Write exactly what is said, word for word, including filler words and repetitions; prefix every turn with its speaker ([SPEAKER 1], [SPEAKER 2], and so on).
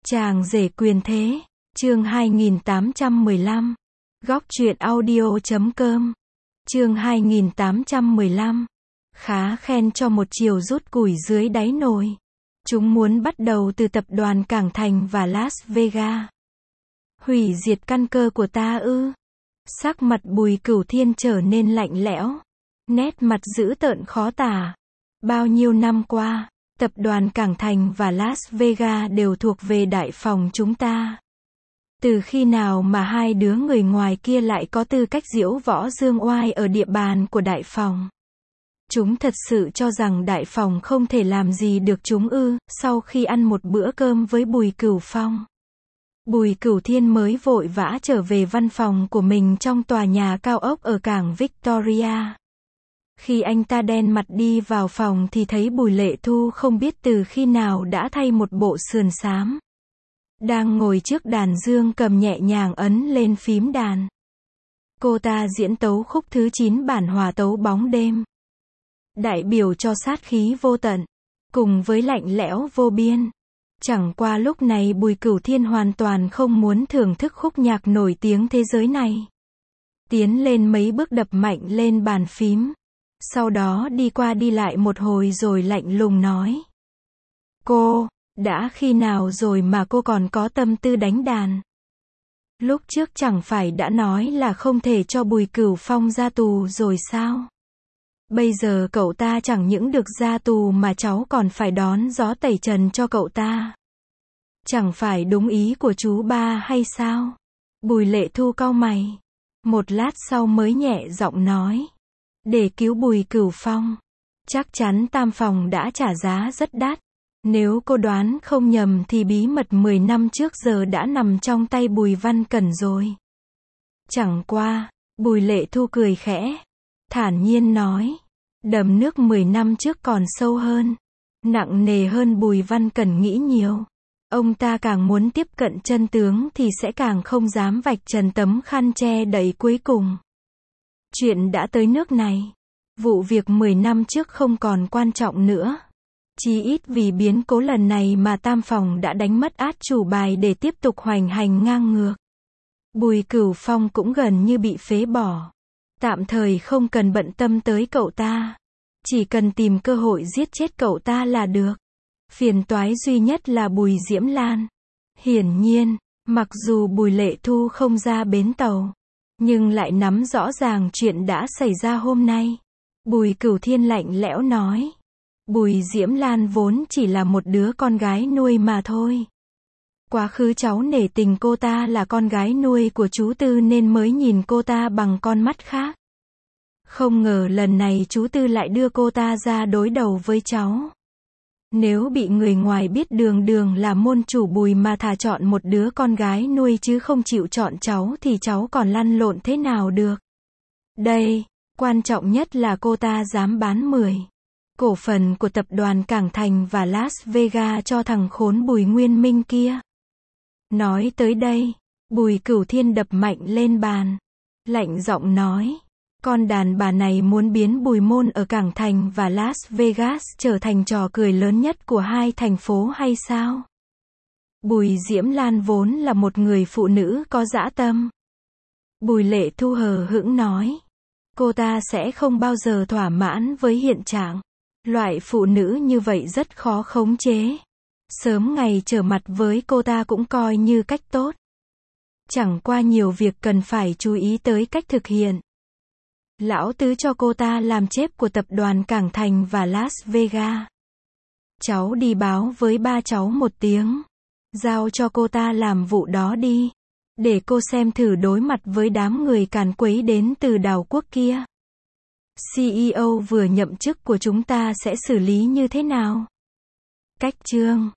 [SPEAKER 1] Chàng rể quyền thế, chương hai nghìn tám trăm mười lăm. Góc truyện audio chấm com. Chương hai nghìn tám trăm mười lăm. Khá khen cho một chiều rút củi dưới đáy nồi. Chúng muốn bắt đầu từ tập đoàn Cảng Thành và Las Vegas. Hủy diệt căn cơ của ta ư? Sắc mặt Bùi Cửu Thiên trở nên lạnh lẽo. Nét mặt dữ tợn khó tả. Bao nhiêu năm qua, tập đoàn Cảng Thành và Las Vegas đều thuộc về Đại Phòng chúng ta. Từ khi nào mà hai đứa người ngoài kia lại có tư cách diễu võ dương oai ở địa bàn của Đại Phòng? Chúng thật sự cho rằng Đại Phòng không thể làm gì được chúng ư? Sau khi ăn một bữa cơm với Bùi Cửu Phong, Bùi Cửu Thiên mới vội vã trở về văn phòng của mình trong tòa nhà cao ốc ở cảng Victoria. Khi anh ta đen mặt đi vào phòng thì thấy Bùi Lệ Thu không biết từ khi nào đã thay một bộ sườn xám. Đang ngồi trước đàn dương cầm nhẹ nhàng ấn lên phím đàn. Cô ta diễn tấu khúc thứ chín bản hòa tấu Bóng Đêm. Đại biểu cho sát khí vô tận, cùng với lạnh lẽo vô biên. Chẳng qua lúc này Bùi Cửu Thiên hoàn toàn không muốn thưởng thức khúc nhạc nổi tiếng thế giới này. Tiến lên mấy bước đập mạnh lên bàn phím. Sau đó đi qua đi lại một hồi rồi lạnh lùng nói: Cô, đã khi nào rồi mà cô còn có tâm tư đánh đàn? Lúc trước chẳng phải đã nói là không thể cho Bùi Cửu Phong ra tù rồi sao? Bây giờ cậu ta chẳng những được ra tù mà cháu còn phải đón gió tẩy trần cho cậu ta. Chẳng phải đúng ý của chú ba hay sao? Bùi Lệ Thu cau mày. Một lát sau mới nhẹ giọng nói: Để cứu Bùi Cửu Phong, chắc chắn Tam Phòng đã trả giá rất đắt. Nếu cô đoán không nhầm thì bí mật mười năm trước giờ đã nằm trong tay Bùi Văn Cẩn rồi. Chẳng qua, Bùi Lệ Thu cười khẽ, thản nhiên nói: Đầm nước mười năm trước còn sâu hơn, nặng nề hơn Bùi Văn Cẩn nghĩ nhiều. Ông ta càng muốn tiếp cận chân tướng thì sẽ càng không dám vạch trần tấm khăn che đậy cuối cùng. Chuyện đã tới nước này, vụ việc mười năm trước không còn quan trọng nữa. Chí ít vì biến cố lần này mà Tam Phòng đã đánh mất át chủ bài để tiếp tục hoành hành ngang ngược. Bùi Cửu Phong cũng gần như bị phế bỏ. Tạm thời không cần bận tâm tới cậu ta. Chỉ cần tìm cơ hội giết chết cậu ta là được. Phiền toái duy nhất là Bùi Diễm Lan. Hiển nhiên, mặc dù Bùi Lệ Thu không ra bến tàu, nhưng lại nắm rõ ràng chuyện đã xảy ra hôm nay. Bùi Cửu Thiên lạnh lẽo nói: Bùi Diễm Lan vốn chỉ là một đứa con gái nuôi mà thôi. Quá khứ cháu nể tình cô ta là con gái nuôi của chú Tư nên mới nhìn cô ta bằng con mắt khác. Không ngờ lần này chú Tư lại đưa cô ta ra đối đầu với cháu. Nếu bị người ngoài biết đường đường là môn chủ Bùi mà thà chọn một đứa con gái nuôi chứ không chịu chọn cháu thì cháu còn lăn lộn thế nào được. Đây, quan trọng nhất là cô ta dám bán mười cổ phần của tập đoàn Cảng Thành và Las Vegas cho thằng khốn Bùi Nguyên Minh kia. Nói tới đây, Bùi Cửu Thiên đập mạnh lên bàn, lạnh giọng nói: Con đàn bà này muốn biến Bùi Môn ở Cảng Thành và Las Vegas trở thành trò cười lớn nhất của hai thành phố hay sao? Bùi Diễm Lan vốn là một người phụ nữ có dã tâm. Bùi Lệ Thu hờ hững nói: Cô ta sẽ không bao giờ thỏa mãn với hiện trạng. Loại phụ nữ như vậy rất khó khống chế. Sớm ngày trở mặt với cô ta cũng coi như cách tốt. Chẳng qua nhiều việc cần phải chú ý tới cách thực hiện. Lão tứ cho cô ta làm chép của tập đoàn Cảng Thành và Las Vegas. Cháu đi báo với ba cháu một tiếng. Giao cho cô ta làm vụ đó đi. Để cô xem thử đối mặt với đám người càn quấy đến từ đảo quốc kia, xê e ô vừa nhậm chức của chúng ta sẽ xử lý như thế nào. Cách chương